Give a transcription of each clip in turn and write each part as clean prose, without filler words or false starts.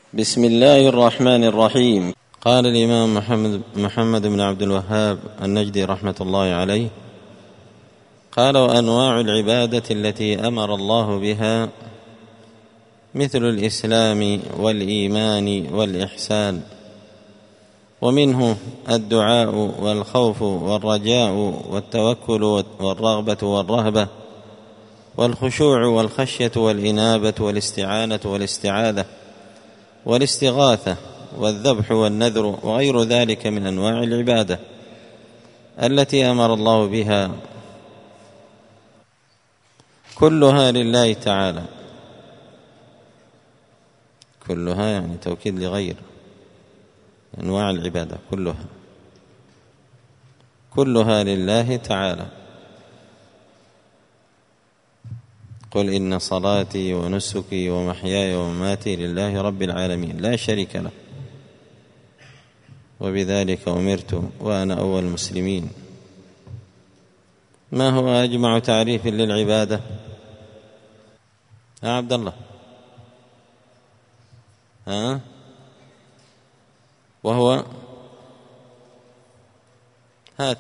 بسم الله الرحمن الرحيم. قال الإمام محمد بن عبد الوهاب النجدي رحمة الله عليه: قال: وأنواع العبادة التي أمر الله بها مثل الإسلام والإيمان والإحسان، ومنه الدعاء والخوف والرجاء والتوكل والرغبة والرهبة والخشوع والخشية والإنابة والاستعانة والاستعاذة والاستغاثة والذبح والنذر وغير ذلك من أنواع العبادة التي أمر الله بها، كلها لله تعالى. كلها يعني توكيد لغير أنواع العبادة، كلها لله تعالى. قل إن صلاتي ونسكي ومحياي ومماتي لله رب العالمين لا شريك له، وبذلك أمرت وأنا أول المسلمين. ما هو أجمع تعريف للعبادة يا عبد الله؟ وهو هات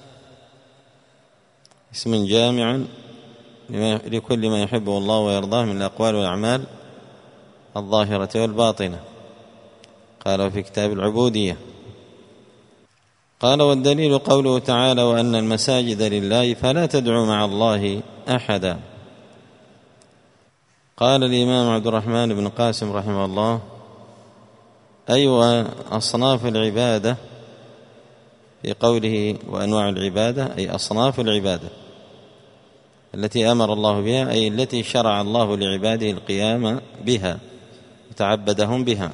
اسم جامع لكل ما يحبه الله ويرضاه من الأقوال والأعمال الظاهرة والباطنة. قال في كتاب العبودية. قال: والدليل قوله تعالى: وأن المساجد لله فلا تدعوا مع الله أحدا. قال الإمام عبد الرحمن بن قاسم رحمه الله: أصناف العبادة في قوله وأنواع العبادة، أي أصناف العبادة التي أمر الله بها، أي التي شرع الله لعباده القيام بها وتعبدهم بها.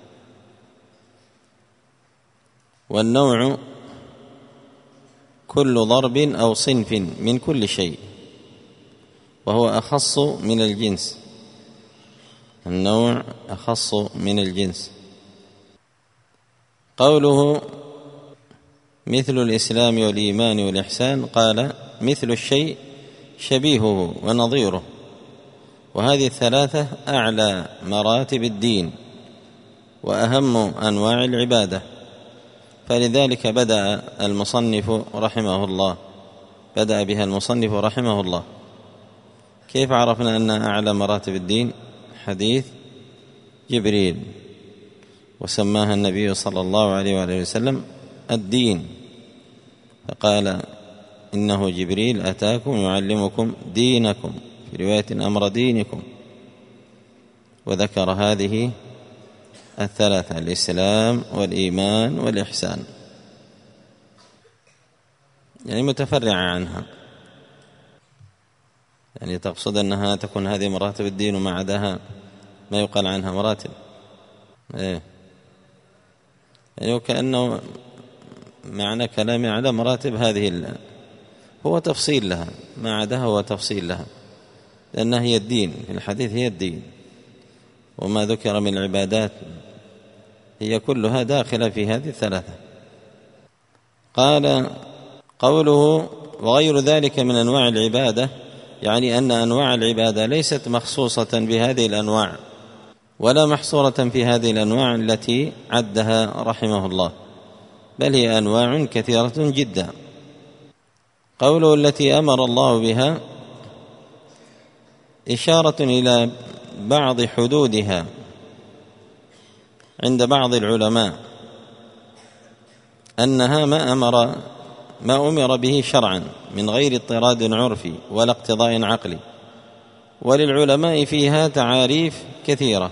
والنوع كل ضرب أو صنف من كل شيء، وهو أخص من الجنس. النوع أخص من الجنس. قوله مثل الإسلام والإيمان والإحسان، قال: مثل الشيء شبيهه ونظيره، وهذه الثلاثة أعلى مراتب الدين وأهم أنواع العبادة، فلذلك بدأ بها المصنف رحمه الله. كيف عرفنا أن أعلى مراتب الدين؟ حديث جبريل، وسماها النبي صلى الله عليه وآله وسلم الدين، فقال: إنه جبريل أتاكم يعلمكم دينكم، في رواية أمر دينكم. وذكر هذه الثلاثة: الإسلام والإيمان والإحسان، يعني متفرعة عنها، يعني تقصد أنها تكون هذه مراتب الدين وما عداها ما يقال عنها مراتب. يعني وكأنه معنى كلامي على مراتب هذه هو تفصيل لها، ما عداها هو تفصيل لها، لأنها هي الدين، في الحديث هي الدين، وما ذكر من العبادات هي كلها داخلة في هذه الثلاثة. قال: قوله وغير ذلك من أنواع العبادة، يعني أن أنواع العبادة ليست مخصوصة بهذه الأنواع ولا محصورة في هذه الأنواع التي عدها رحمه الله، بل هي أنواع كثيرة جدا. قوله التي أمر الله بها إشارة إلى بعض حدودها عند بعض العلماء، أنها ما أمر به شرعا من غير اضطراد عرفي ولا اقتضاء عقلي. وللعلماء فيها تعاريف كثيرة،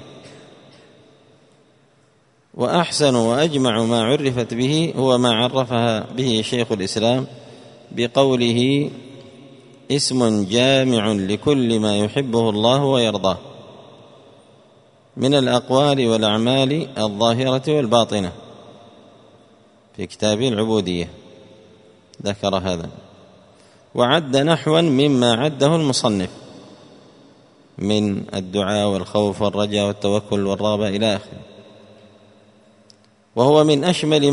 وأحسن وأجمع ما عرفت به هو ما عرفها به شيخ الإسلام بقوله: اسم جامع لكل ما يحبه الله ويرضاه من الأقوال والأعمال الظاهرة والباطنة، في كتابه العبودية ذكر هذا، وعد نحوا مما عده المصنف من الدعاء والخوف والرجاء والتوكل والرغبة إلى آخره، وهو من أشمل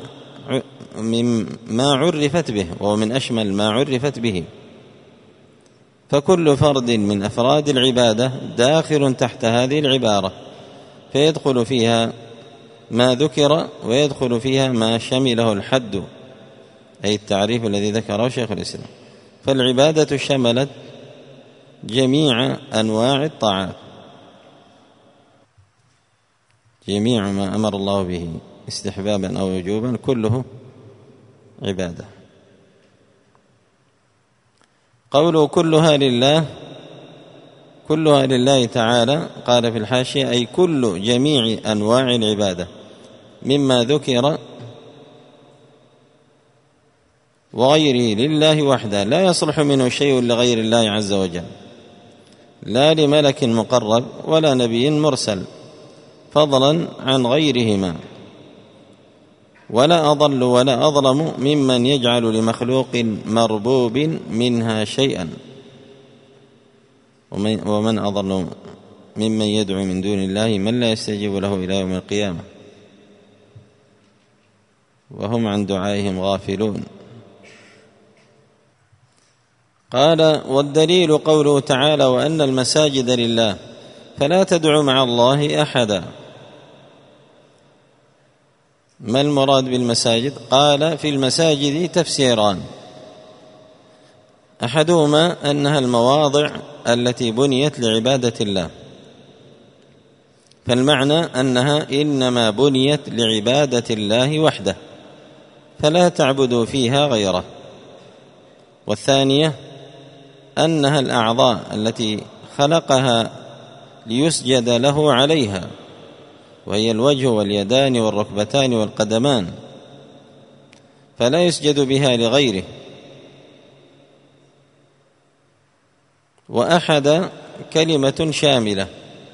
ما عرفت به، وهو من أشمل ما عرفت به. فكل فرد من أفراد العبادة داخل تحت هذه العبارة، فيدخل فيها ما ذكر ويدخل فيها ما شمله الحد، أي التعريف الذي ذكره شيخ الإسلام. فالعبادة شملت جميع أنواع الطاعات، جميع ما أمر الله به استحبابا أو وجوبا كله عبادة. قوله كلها لله، كلها لله تعالى، قال في الحاشية أي كل جميع أنواع العبادة مما ذكر وغيره لله وحده، لا يصلح منه شيء لغير الله عز وجل، لا لملك مقرب ولا نبي مرسل، فضلا عن غيرهما، ولا أضل ولا أظلم ممن يجعل لمخلوق مربوب منها شيئا، ومن أضل ممن يدعو من دون الله من لا يستجيب له إلى يوم القيامة وهم عن دعائهم غافلون. قال والدليل قوله تعالى وأن المساجد لله فلا تدعوا مع الله أحدا. ما المراد بالمساجد؟ قال في المساجد تفسيران، أحدهما أنها المواضع التي بنيت لعبادة الله، فالمعنى أنها إنما بنيت لعبادة الله وحده فلا تعبدوا فيها غيره. والثانية أنها الأعضاء التي خلقها ليسجد له عليها، وهي الوجه واليدان والركبتان والقدمان، فلا يسجد بها لغيره. وأحد كلمة شاملة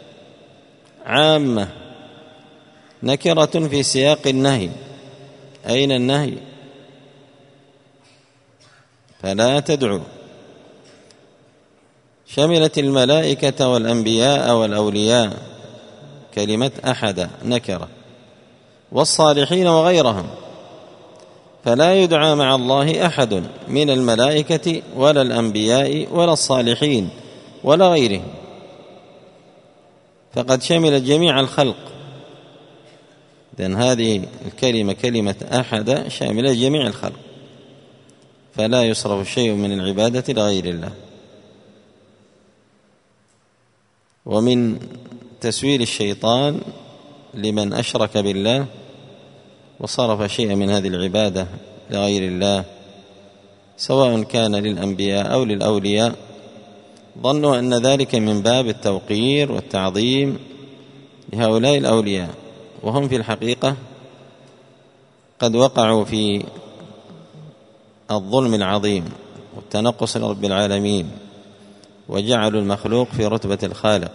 عامة نكرة في سياق النهي. أين النهي؟ فلا تدعوا، شملت الملائكة والأنبياء والأولياء، كلمة أحد نكرة، والصالحين وغيرهم، فلا يدعى مع الله أحد من الملائكة ولا الأنبياء ولا الصالحين ولا غيرهم، فقد شملت جميع الخلق. لأن هذه الكلمة كلمة أحد شاملة جميع الخلق، فلا يصرف شيء من العبادة لغير الله. ومن تسويل الشيطان لمن أشرك بالله وصرف شيئا من هذه العبادة لغير الله، سواء كان للأنبياء أو للأولياء، ظنوا أن ذلك من باب التوقير والتعظيم لهؤلاء الأولياء، وهم في الحقيقة قد وقعوا في الظلم العظيم والتنقص لرب العالمين، وجعلوا المخلوق في رتبة الخالق.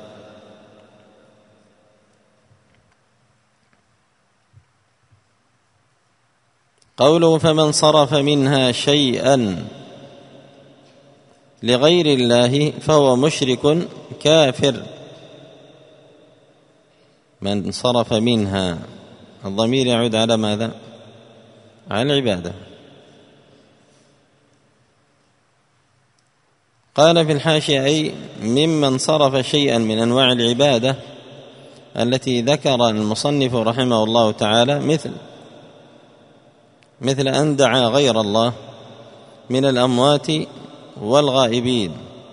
قوله فمن صرف منها شيئا لغير الله فهو مشرك كافر. من صرف منها، الضمير يعود على ماذا؟ على العبادة. قال في الحاشية أي ممن صرف شيئا من أنواع العبادة التي ذكر المصنف رحمه الله تعالى، مثل أن دعا غير الله من الأموات والغائبين،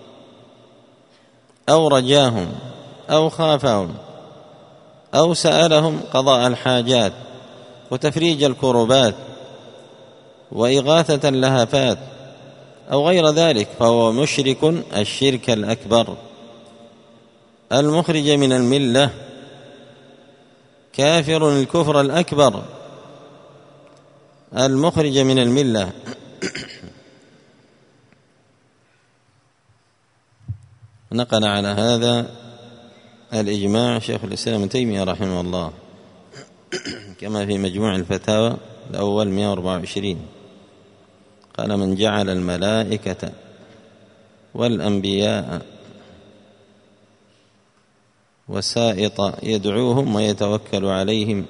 أو رجاهم أو خافهم أو سألهم قضاء الحاجات وتفريج الكربات وإغاثة اللهفات أو غير ذلك، فهو مشرك الشرك الأكبر المخرج من الملة، كافر الكفر الأكبر المخرج من الملة. نقل على هذا الإجماع شيخ الإسلام ابن تيمية رحمه الله كما في مجموع الفتاوى الأول 124، قال من جعل الملائكة والأنبياء وسائط يدعوهم ويتوكل عليهم،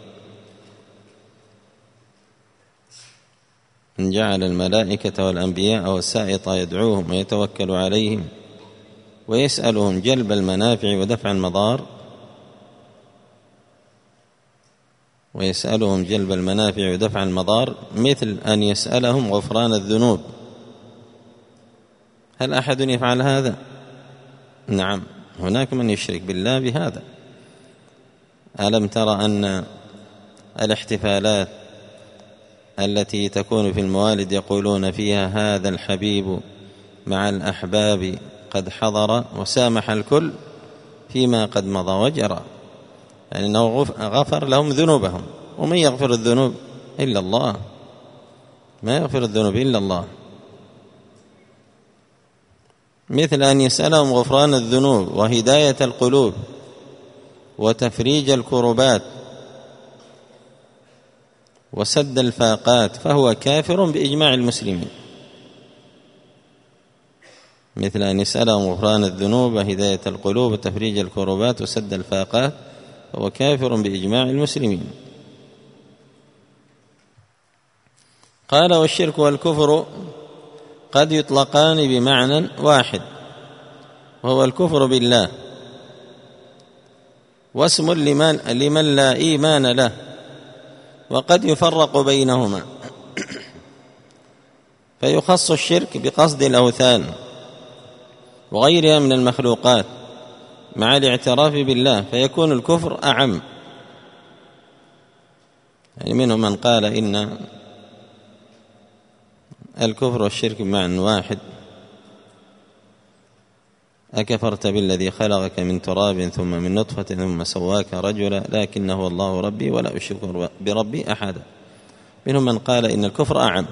من جعل الملائكة والأنبياء والسائط يدعوهم ويتوكل عليهم ويسألهم جلب المنافع ودفع المضار، ويسألهم جلب المنافع ودفع المضار مثل أن يسألهم غفران الذنوب. هل أحد يفعل هذا؟ نعم، هناك من يشرك بالله بهذا. ألم ترى أن الاحتفالات التي تكون في الموالد يقولون فيها هذا الحبيب مع الأحباب قد حضر وسامح الكل فيما قد مضى وجرى، يعني أنه غفر لهم ذنوبهم. ومن يغفر الذنوب إلا الله، ما يغفر الذنوب إلا الله. مثل أن يسألهم غفران الذنوب وهداية القلوب وتفريج الكربات وسد الفاقات، فهو كافر بإجماع المسلمين. مثل أن يسألهم غفران الذنوب وهداية القلوب وتفريج الكربات وسد الفاقات، فهو كافر بإجماع المسلمين. قال: والشرك والكفر قد يطلقان بمعنى واحد، وهو الكفر بالله، واسم لمن لا إيمان له، وقد يفرق بينهما، فيخص الشرك بقصد الأوثان وغيرها من المخلوقات مع الاعتراف بالله، فيكون الكفر أعم. يعني منهم من قال إن الكفر والشرك بمعنى واحد: أكفرت بالذي خلقك من تراب ثم من نطفة ثم سواك رجلا لكنه الله ربي ولا أشرك بربي أحدا. منهم من قال إن الكفر أعم.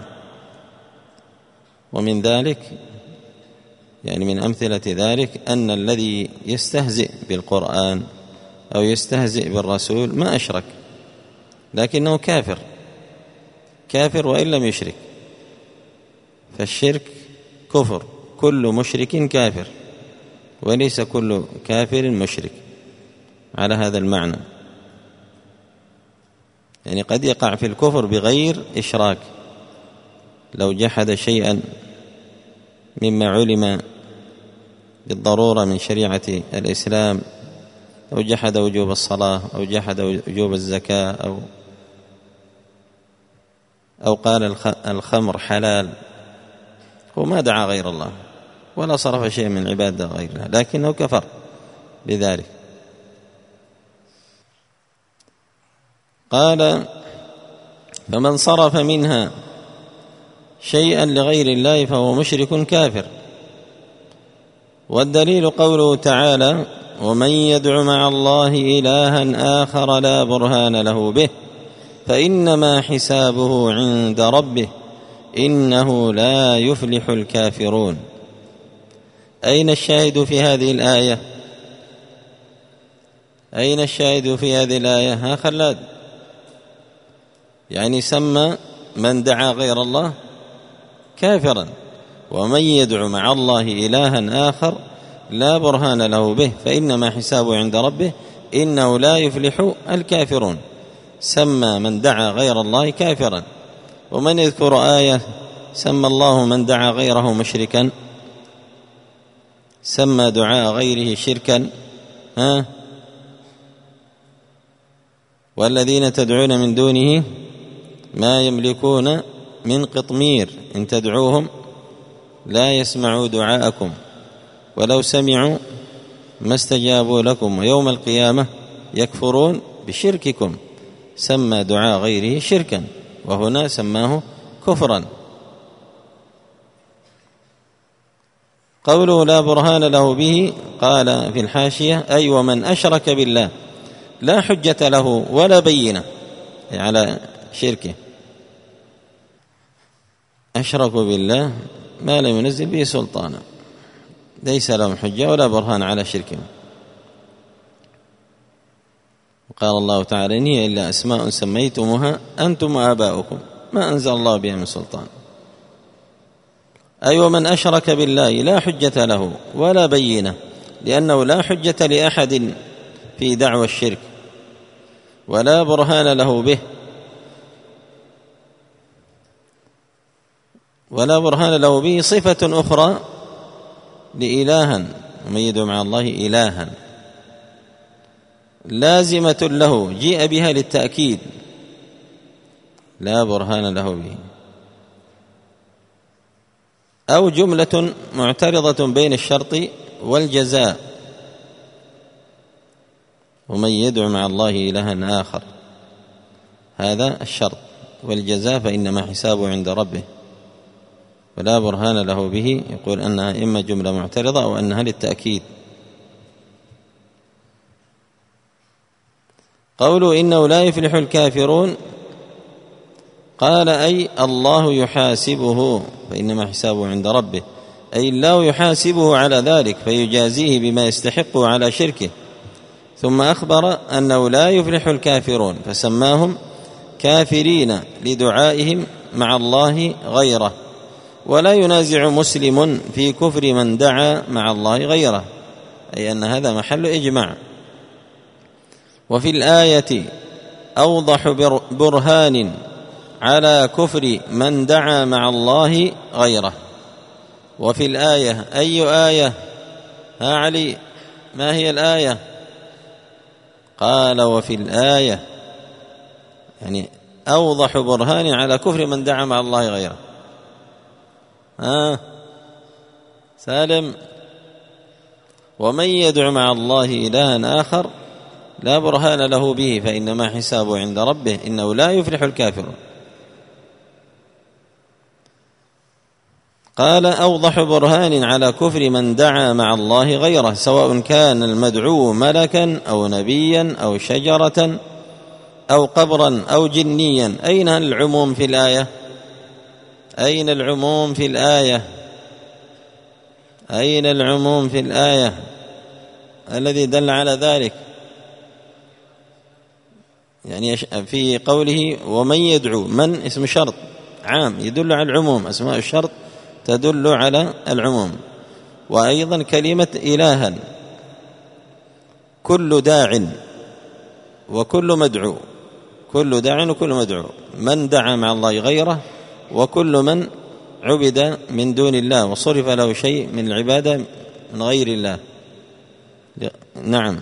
ومن ذلك، يعني من أمثلة ذلك، أن الذي يستهزئ بالقرآن أو يستهزئ بالرسول ما أشرك، لكنه كافر وإن لم يشرك. فالشرك كفر، كل مشرك كافر، وليس كل كافر مشرك، على هذا المعنى. يعني قد يقع في الكفر بغير إشراك، لو جحد شيئا مما علم بالضرورة من شريعة الإسلام، أو جحد وجوب الصلاة، أو جحد وجوب الزكاة، أو قال الخمر حلال، هو ما دعا غير الله ولا صرف شيء من عبادة غير الله، لكنه كفر بذلك. قال: فمن صرف منها شيئا لغير الله فهو مشرك كافر. والدليل قوله تعالى: ومن يدع مع الله إلها آخر لا برهان له به فإنما حسابه عند ربه إنه لا يفلح الكافرون. أين الشاهد في هذه الآية؟ أين الشاهد في هذه الآية؟ ها خلاد؟ يعني سمى من دعا غير الله كافرا. ومن يدع مع الله إلها آخر لا برهان له به فإنما حسابه عند ربه إنه لا يفلح الكافرون. سمى من دعا غير الله كافرا. ومن يذكر آية سمى الله من دعا غيره مشركا، سمى دعاء غيره شركا. والذين تدعون من دونه ما يملكون من قطمير إن تدعوهم لا يسمعوا دعاءكم ولو سمعوا ما استجابوا لكم ويوم القيامة يكفرون بشرككم. سمى دعاء غيره شركا، وهنا سماه كفرا. قوله لا برهان له به، قال في الحاشية: أي ومن أشرك بالله لا حجة له ولا بينة على شركه. أشركوا بالله ما لم ينزل به سلطانا، ليس لهم حجة ولا برهان على شركهم. قال الله تعالى: إن هي إلا أسماء سميتموها أنتم وآباؤكم ما أنزل الله بها من سلطان. أي ومن أشرك بالله لا حجة له ولا بينة، لأنه لا حجة لأحد في دعوى الشرك ولا برهان له به، ولا برهان له به صفة أخرى لإلها، ومن يدعو مع الله إلها لازمة له جيء بها للتأكيد لا برهان له به. أو جملة معترضة بين الشرط والجزاء، ومن يدعو مع الله إلها آخر، هذا الشرط، والجزاء فإنما حسابه عند ربه، ولا برهان له به. يقول أنها إما جملة معترضة أو أنها للتأكيد. قوله إنه لا يفلح الكافرون، قال أي الله يحاسبه فإنما حسابه عند ربه، أي الله يحاسبه على ذلك فيجازيه بما يستحقه على شركه. ثم أخبر أنه لا يفلح الكافرون فسماهم كافرين لدعائهم مع الله غيره، ولا ينازع مسلم في كفر من دعا مع الله غيره، أي أن هذا محل إجماع. وفي الآية أوضح برهان على كفر من دعا مع الله غيره. وفي الآية، أي آية؟ ها علي، ما هي الآية؟ قال وفي الآية، يعني أوضح برهان على كفر من دعا مع الله غيره. سالم، ومن يدع مع الله إلها آخر لا برهان له به فإنما حسابه عند ربه إنه لا يفلح الكافرون. قال أوضح برهان على كفر من دعا مع الله غيره، سواء كان المدعو ملكا أو نبيا أو شجرة أو قبرا أو جنيا. أين العموم في الآية؟ أين العموم في الآية؟ أين العموم في الآية الذي دل على ذلك؟ يعني في قوله ومن يدعو، من اسم شرط عام يدل على العموم، أسماء الشرط تدل على العموم. وأيضا كلمة إلها، كل داع وكل مدعو، كل داع وكل مدعو، من دعا مع الله غيره، وكل من عبد من دون الله وصرف له شيء من العبادة من غير الله. نعم.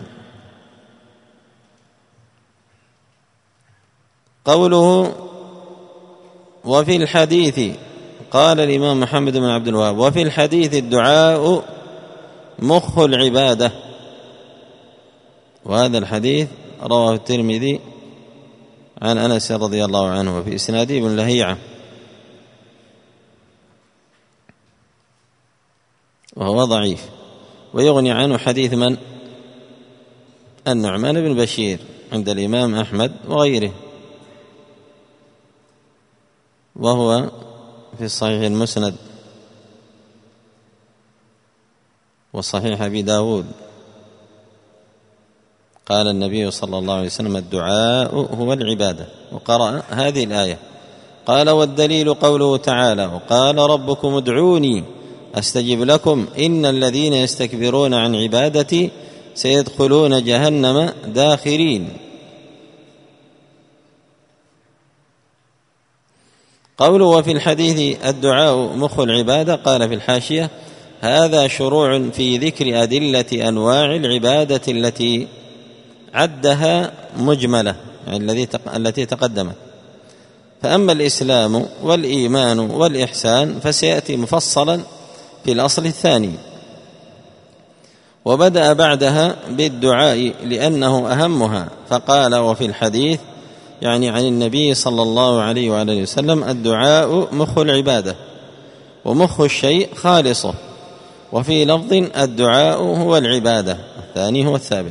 قوله وفي الحديث، قال الإمام محمد بن عبد الوهاب وفي الحديث الدعاء مخ العبادة. وهذا الحديث رواه الترمذي عن أنس رضي الله عنه، وفي إسناده ابن لهيعة، وهو ضعيف. ويغني عنه حديث من؟ النعمان بن بشير عند الإمام أحمد وغيره، وهو في الصحيح المسند وصحيح أبي داود. قال النبي صلى الله عليه وسلم الدعاء هو العبادة، وقرأ هذه الآية. قال والدليل قوله تعالى وقال ربكم ادعوني أستجب لكم إن الذين يستكبرون عن عبادتي سيدخلون جهنم داخرين. قوله وفي الحديث الدعاء مخ العبادة، قال في الحاشية هذا شروع في ذكر أدلة أنواع العبادة التي عدها مجملة، يعني التي تقدمت. فأما الإسلام والإيمان والإحسان فسيأتي مفصلا في الأصل الثاني، وبدأ بعدها بالدعاء لأنه أهمها، فقال وفي الحديث يعني عن النبي صلى الله عليه وآله وسلم الدعاء مخ العبادة، ومخ الشيء خالصه. وفي لفظ الدعاء هو العبادة، الثاني هو الثابت.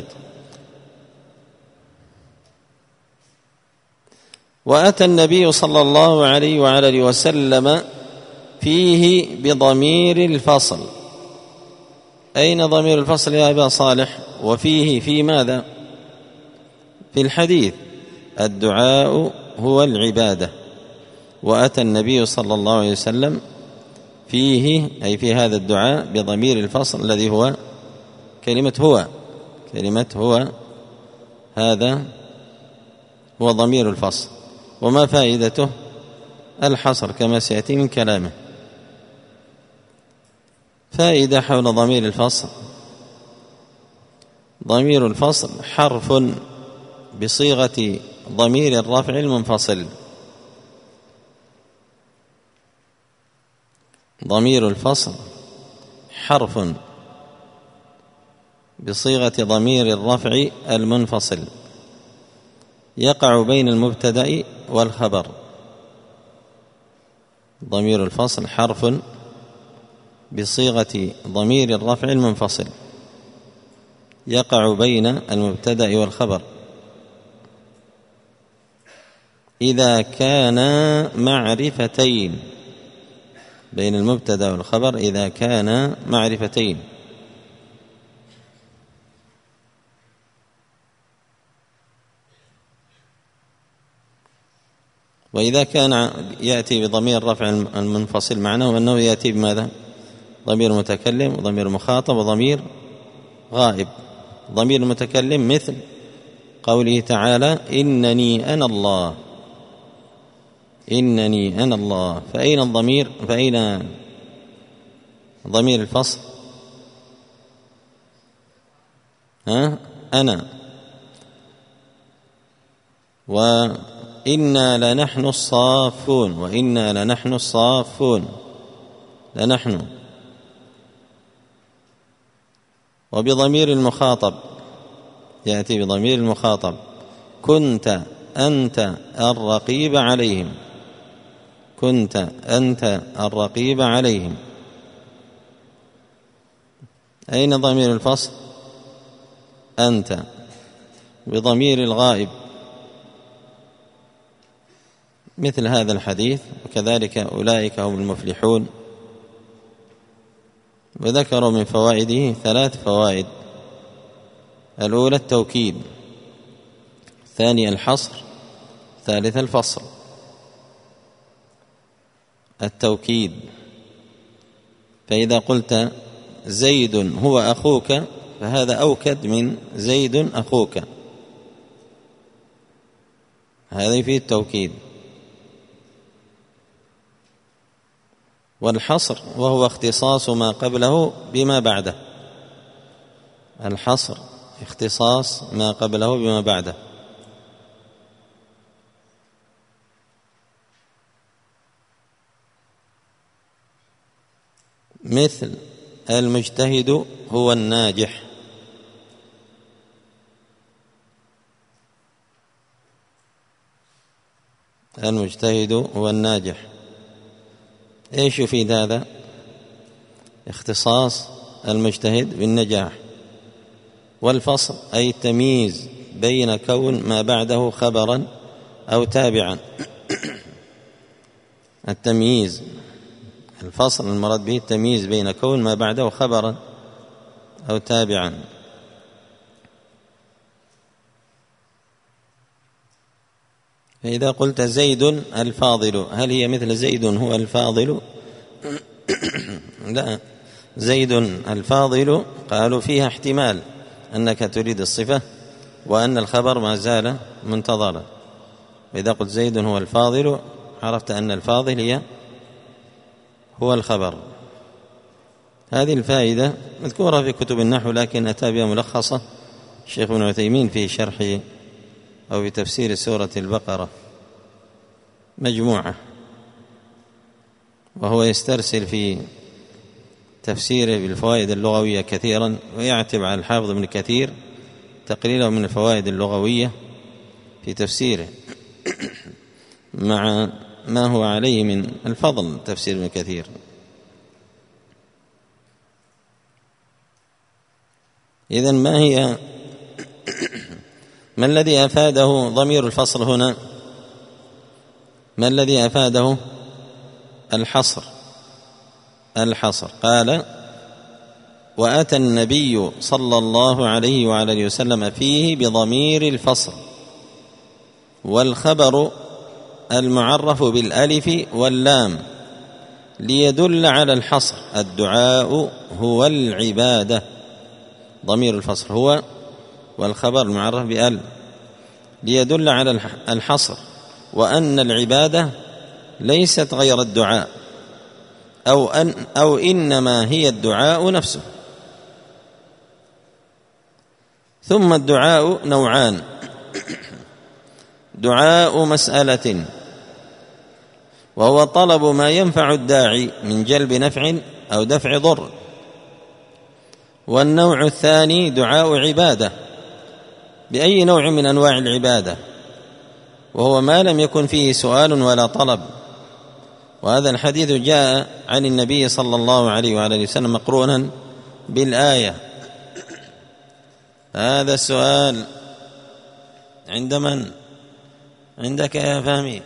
وأتى النبي صلى الله عليه وآله وسلم فيه بضمير الفصل. أين ضمير الفصل يا أبا صالح؟ وفيه في ماذا؟ في الحديث الدعاء هو العبادة. وأتى النبي صلى الله عليه وسلم فيه أي في هذا الدعاء بضمير الفصل الذي هو كلمة هو، هذا هو ضمير الفصل. وما فائدته؟ الحصر كما سيأتي من كلامه. فائدة حول ضمير الفصل: ضمير الفصل حرف بصيغة ضمير الرفع المنفصل، ضمير الفصل حرف بصيغة ضمير الرفع المنفصل يقع بين المبتدأ والخبر. ضمير الفصل حرف بصيغة ضمير الرفع المنفصل يقع بين المبتدأ والخبر إذا كانا معرفتين، بين المبتدأ والخبر إذا كانا معرفتين. وإذا كان يأتي بضمير الرفع المنفصل معناه أنه يأتي بماذا؟ ضمير متكلم وضمير مخاطب وضمير غائب. ضمير المتكلم مثل قوله تعالى إنني أنا الله، إنني أنا الله. فأين الضمير؟ فأين ضمير الفصل؟ أنا. وإنا لنحن الصافون، وإنا لنحن الصافون، لنحن. وبضمير المخاطب يأتي بضمير المخاطب كنت أنت الرقيب عليهم، كنت أنت الرقيب عليهم. أين ضمير الفصل؟ أنت. بضمير الغائب مثل هذا الحديث وكذلك أولئك هم المفلحون. وذكروا من فوائده 3 فوائد: الأولى التوكيد، الثانية الحصر، الثالثة الفصل. التوكيد، فإذا قلت زيد هو أخوك فهذا أوكد من زيد أخوك، هذا يفيد التوكيد. والحصر وهو اختصاص ما قبله بما بعده، الحصر اختصاص ما قبله بما بعده. مثل المجتهد هو الناجح، المجتهد هو الناجح. ايش يفيد هذا؟ اختصاص المجتهد بالنجاح. والفصل أي التمييز بين كون ما بعده خبرا أو تابعا. التمييز، الفصل المراد به التمييز بين كون ما بعده خبرا أو تابعا. فإذا قلت زيد الفاضل، هل هي مثل زيد هو الفاضل؟ لا، زيد الفاضل قالوا فيها احتمال أنك تريد الصفة وأن الخبر ما زال منتظرا. وإذا قلت زيد هو الفاضل عرفت أن الفاضل هو الخبر. هذه الفائدة مذكورة في كتب النحو لكن أتى بها ملخصة الشيخ ابن عثيمين في شرح أو في تفسير سورة البقرة مجموعة، وهو يسترسل في تفسيره بالفوائد اللغوية كثيرا، ويعتب على الحافظ ابن كثير تقليله من الفوائد اللغوية في تفسيره مع ما هو عليه من الفضل تفسير ابن كثير. إذن ما الذي أفاده ضمير الفصل هنا؟ ما الذي أفاده؟ الحصر. الحصر. قال وأتى النبي صلى الله عليه وعلى آله وسلم فيه بضمير الفصل، والخبر المعرف بالألف واللام ليدل على الحصر. الدعاء هو العبادة، ضمير الفصل هو، والخبر المعرف بأل ليدل على الحصر، وأن العبادة ليست غير الدعاء أو إنما هي الدعاء نفسه. ثم الدعاء نوعان: دعاء مسألة وهو طلب ما ينفع الداعي من جلب نفع أو دفع ضر. والنوع الثاني دعاء عبادة بأي نوع من أنواع العبادة، وهو ما لم يكن فيه سؤال ولا طلب. وهذا الحديث جاء عن النبي صلى الله عليه وآله وسلم مقرونا بالآية. هذا السؤال عند من؟ عندك يا فهمي.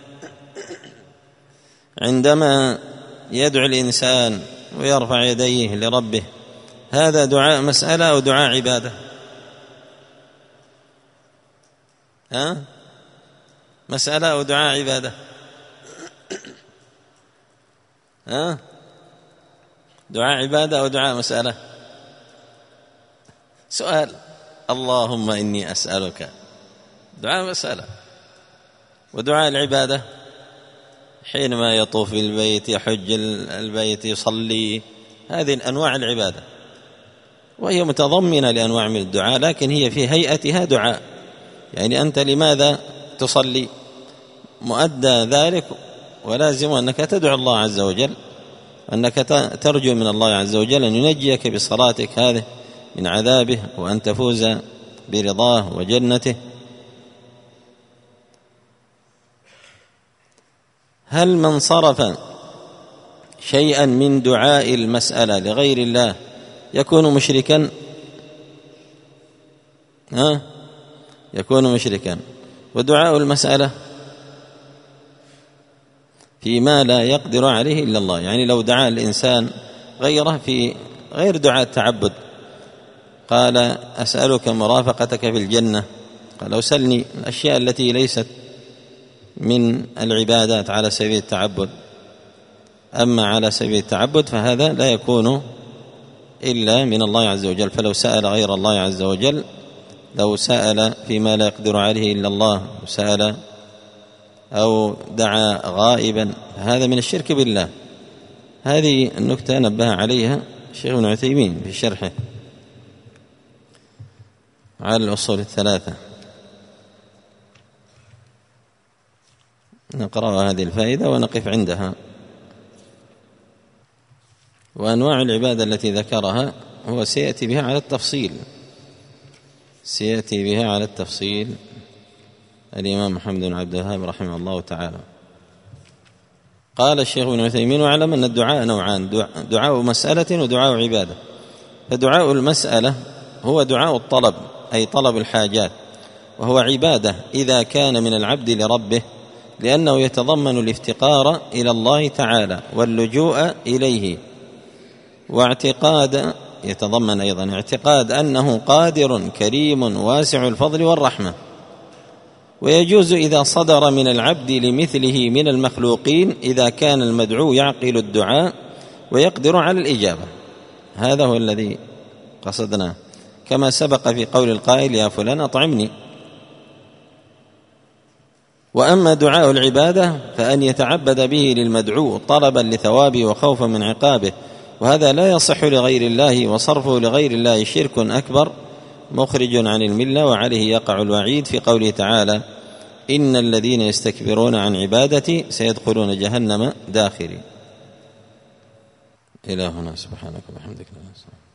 عندما يدعو الإنسان ويرفع يديه لربه، هذا دعاء مسألة أو دعاء عبادة؟ مسألة أو دعاء عبادة؟ دعاء عبادة أو دعاء مسألة؟ سؤال. اللهم إني أسألك، دعاء مسألة. ودعاء العبادة حينما يطوف البيت، يحج البيت، يصلي، هذه أنواع العبادة، وهي متضمنة لأنواع من الدعاء، لكن هي في هيئتها دعاء. يعني أنت لماذا تصلي؟ مؤدى ذلك ولازم أنك تدعو الله عز وجل، أنك ترجو من الله عز وجل أن ينجيك بصلاتك هذه من عذابه، وأن تفوز برضاه وجنته. هل من صرف شيئا من دعاء المسألة لغير الله يكون مشركا؟ يكون مشركا. ودعاء المسألة فيما لا يقدر عليه إلا الله، يعني لو دعا الإنسان غيره في غير دعاء التعبد، قال أسألك مرافقتك في الجنة، قال أسألني الأشياء التي ليست من العبادات على سبيل التعبد. أما على سبيل التعبد فهذا لا يكون إلا من الله عز وجل. فلو سأل غير الله عز وجل، لو سأل فيما لا يقدر عليه إلا الله، وسأل أو دعا غائبا، هذا من الشرك بالله. هذه النكتة نبه عليها الشيخ ابن عثيمين في شرحه على الأصول الثلاثة. نقرأ هذه الفائدة ونقف عندها. وأنواع العبادة التي ذكرها هو سيأتي بها على التفصيل، سيأتي بها على التفصيل الإمام محمد بن عبد الوهاب رحمه الله تعالى. قال الشيخ ابن عثيمين: واعلم أن الدعاء نوعان، دعاء مسألة ودعاء عبادة. فدعاء المسألة هو دعاء الطلب، أي طلب الحاجات، وهو عبادة إذا كان من العبد لربه، لأنه يتضمن الافتقار إلى الله تعالى واللجوء إليه، واعتقاد يتضمن أيضا اعتقاد أنه قادر كريم واسع الفضل والرحمة. ويجوز إذا صدر من العبد لمثله من المخلوقين، إذا كان المدعو يعقل الدعاء ويقدر على الإجابة. هذا هو الذي قصدناه، كما سبق في قول القائل: يا فلان أطعمني. وأما دعاء العبادة فأن يتعبد به للمدعو طلبا لثوابه وخوفا من عقابه، وهذا لا يصح لغير الله، وصرفه لغير الله شرك أكبر مخرج عن الملة، وعليه يقع الوعيد في قوله تعالى: إن الذين يستكبرون عن عبادتي سيدخلون جهنم داخرين. إلهنا سبحانك وبحمدك.